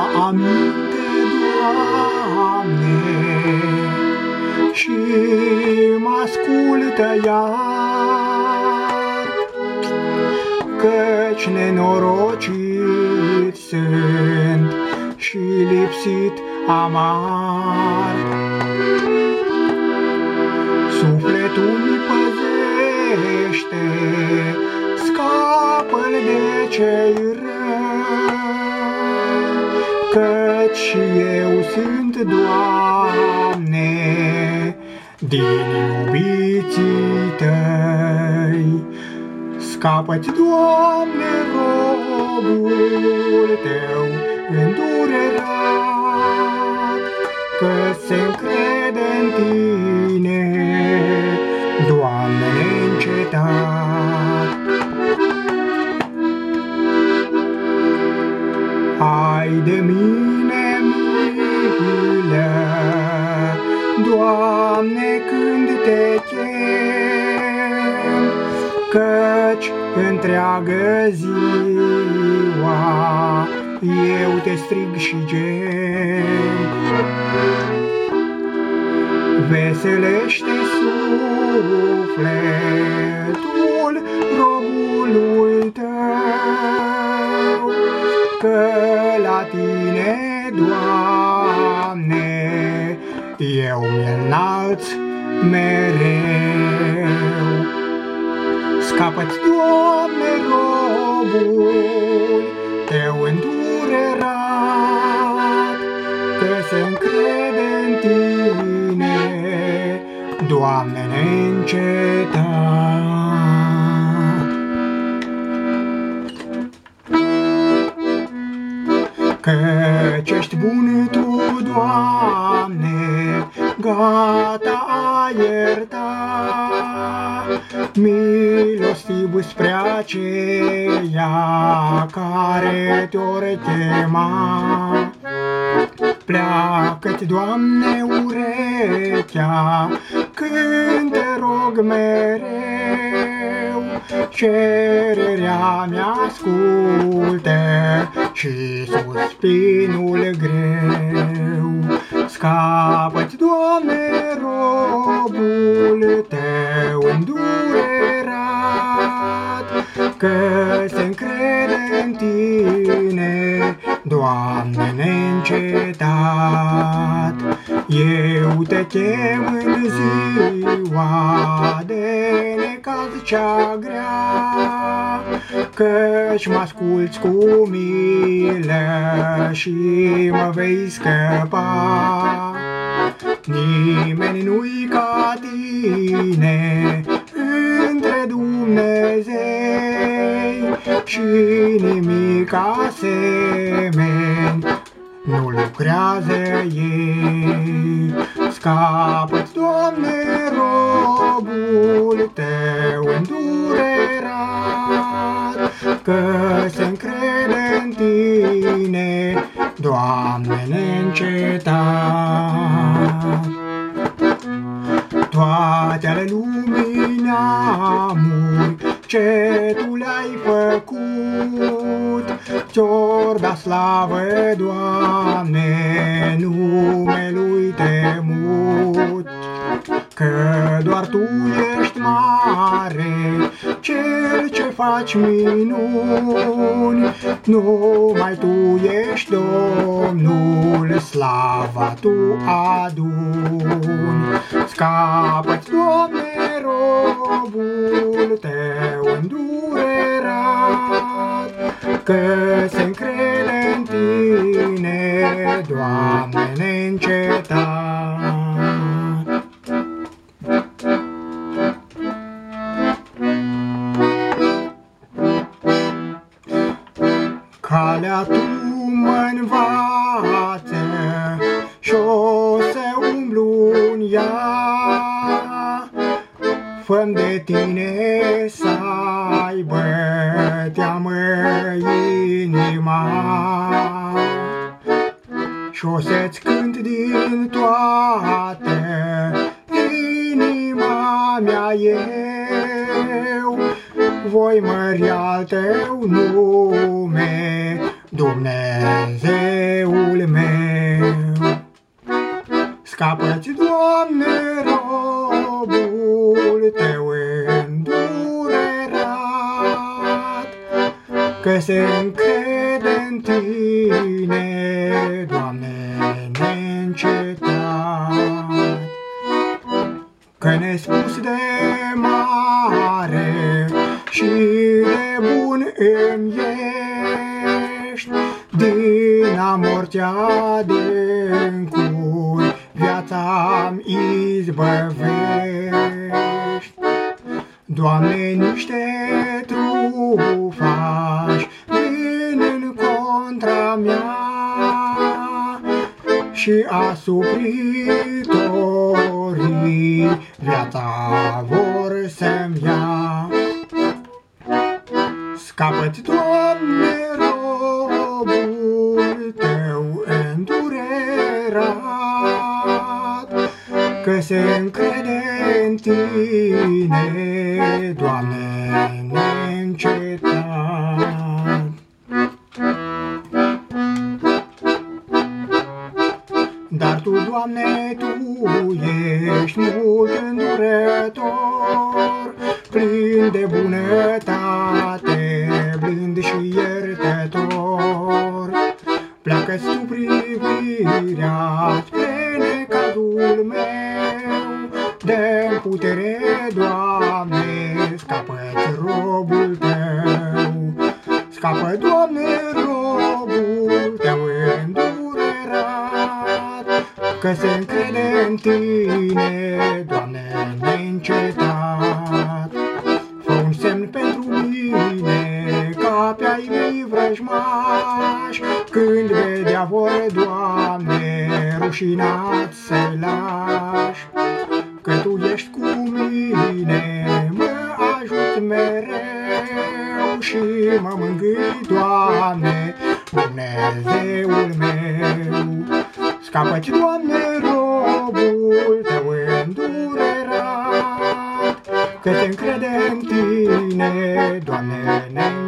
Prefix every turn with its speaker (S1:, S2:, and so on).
S1: aminte, Doamne, și mă ascultă iar, căci nenorocit sunt și lipsit amar. Sufletul-mi păzește, scapă-l de ce-i rău, căci eu sunt, Doamne, din iubiții Tăi. Scapă-ți, Doamne, robul Tău îndurerat, că se încrede în Tine, Doamne, neîncetat. Ai de mine milă, Doamne, când Te chem, căci întreagă ziua eu Te strig și gem. Veselește sufletul robului Tău, că la Tine, Doamne, eu mi-înalț mereu. Scapă-ți, Doamne, robul Tău îndurerat, că se încrede în Tine, Doamne, neîncetat. Căci ești bun Tu, Doamne, gata a ierta, milostiv spre aceia care Te-or chema. Pleacă-ți, Doamne, urechea când Te rog mereu, cererea mea ascultă și suspinul greu. Scapă-ți, Doamne, robul Tău îndurerat, că se încrede în Tine, Doamne, neîncetat. Eu Te chem în ziua de necaz cea grea, căci mă asculți cu milă și mă vei scăpa. Nimeni nu-i ca Tine între Dumnezei și nimic asemeni nu lucrează ei. Scapă-ți, Doamne, robul Tău îndurerat, că se încrede în Tine, Doamne, neîncetat. Toate ale lumii neamuri ce Tu le-ai făcut, Ți-or da slavă, Doamne, numelui temut. Că doar Tu ești mare, Cel ce faci minuni, numai Tu ești Domnul, slava Tu aduni. Scapă-ți, Doamne, robul Tău îndurerat, că se încrede în Tine, Doamne, neîncetat. Calea Tu mă-nvață și-o să umblu-n ea, fă-mi de Tine să aibă teamă inima, și-o să-ți cânt din toată inima mea eu, voi mări al Tău nume Dumnezeul meu. Scapă-ți, Doamne, robul Tău îndurerat, că se încrede în Tine, Doamne, neîncetat. Că nespus de mare și de bun îmi ești, din amortea adâncuri viața-mi izbăvești. Doamne, niște trufași vin în contra mea și asupritorii viața vor să-mi ia. Scapă-ți, Doamne, robul Tău îndurerat, că se încrede în Tine, Doamne, neîncetat. Dar Tu, Doamne, Tu ești mult îndurător, plin de bunătate, blând și iertător. Pleacă-ți Tu privirea spre necazul meu, dă-mi putere, Doamne, scapă-ți robul Tău. Scapă, Doamne, robul Tău îndurerat, că se încrede în Tine, Doamne, neîncetat. Fă un semn pentru mine, ca pe-ai mei vrăjmași, când vedea vor, Doamne, rușinat să-i lași. Că Tu ești cu mine, mă ajut mereu și mă mângâi, Doamne, Dumnezeul meu. Scapă-ți, Doamne, robul Tău îndurerat, că se încrede în Tine, Doamne,